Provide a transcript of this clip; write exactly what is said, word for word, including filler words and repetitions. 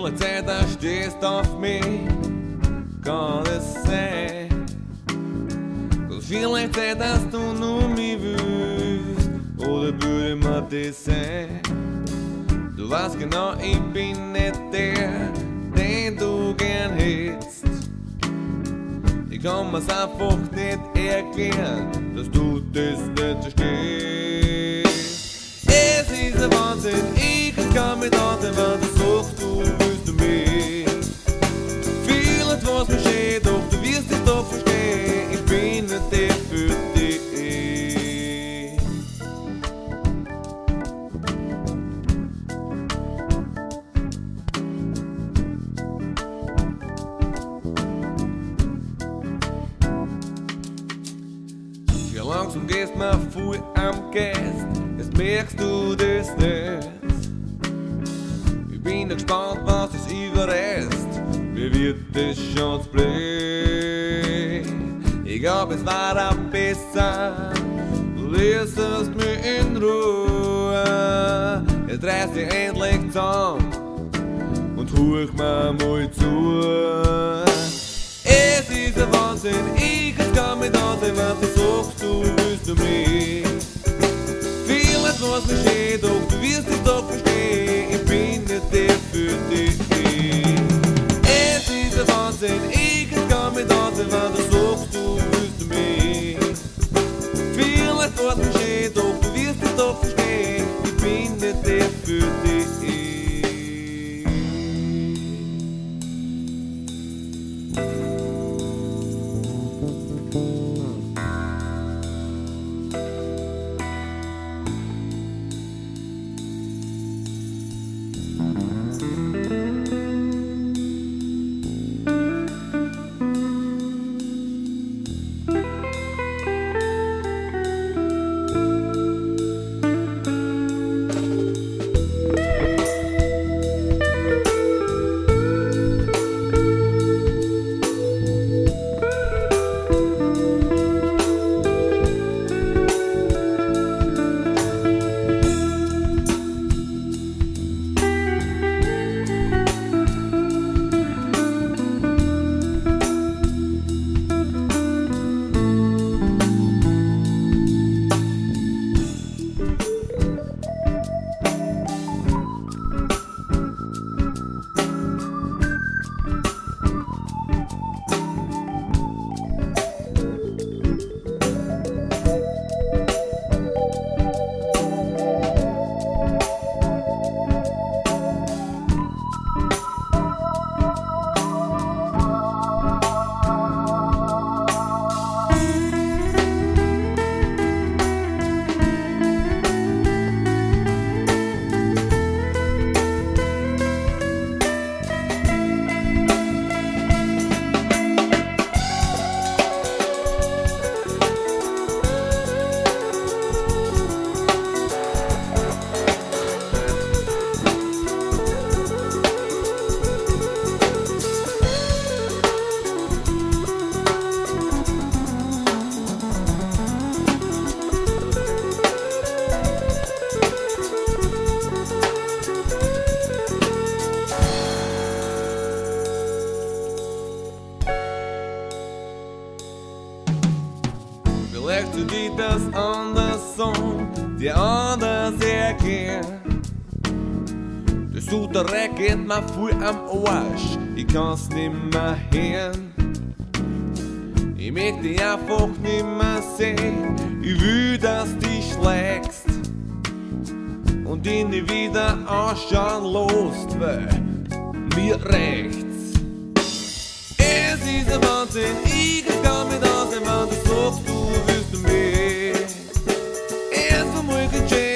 Alle Zeit da stehst auf mich, kann es sein. So vielleicht Zeit, dass du nur mich willst, oder würde mir das sein? Du weißt genau, ich bin nicht der, den du gern hättest. Ich kann mir's einfach nicht erklären, dass du das nicht verstehst. Es ist ein Wahnsinn, ich kann mit anderen, wenn du sagst, du willst du mich. Vielleicht was mir steht, doch du wirst es doch verstehen, ich bin nicht der für dich. Langsam gehst mir voll am Geist, jetzt merkst du das nicht. Ich bin gespannt, was es überreißt, mir wird das schon zu blöd. Ich glaub, es war am besser, du lässt es mir in Ruhe. Jetzt reiß dich endlich zusammen und huch mir mal zu. Es ist ein Wahnsinn, ich kann mit ansehen, was du sagst, du willst du mich. Vielleicht was mir steht, doch du wirst es doch verstehen, ich bin nicht der für dich. Es ist ein Wahnsinn, ich kann mit ansehen, was du sagst, du willst du mich. Vielleicht was mir steht, doch du wirst es doch verstehen, ich bin nicht der für dich. Vielleicht du die das anders Song, die anders erkennen. Das tut der Racket mir voll am Arsch, ich kann's nimmer hören. Ich möchte dich einfach nimmer sehen, ich will, dass du schlägst und ihn nie wieder anschauen lässt, weil mir reicht's. Es ist ein Wahnsinn, ich kann mit ansehen, wenn du sagst, du willst du mich. Erst einmal gecheckt.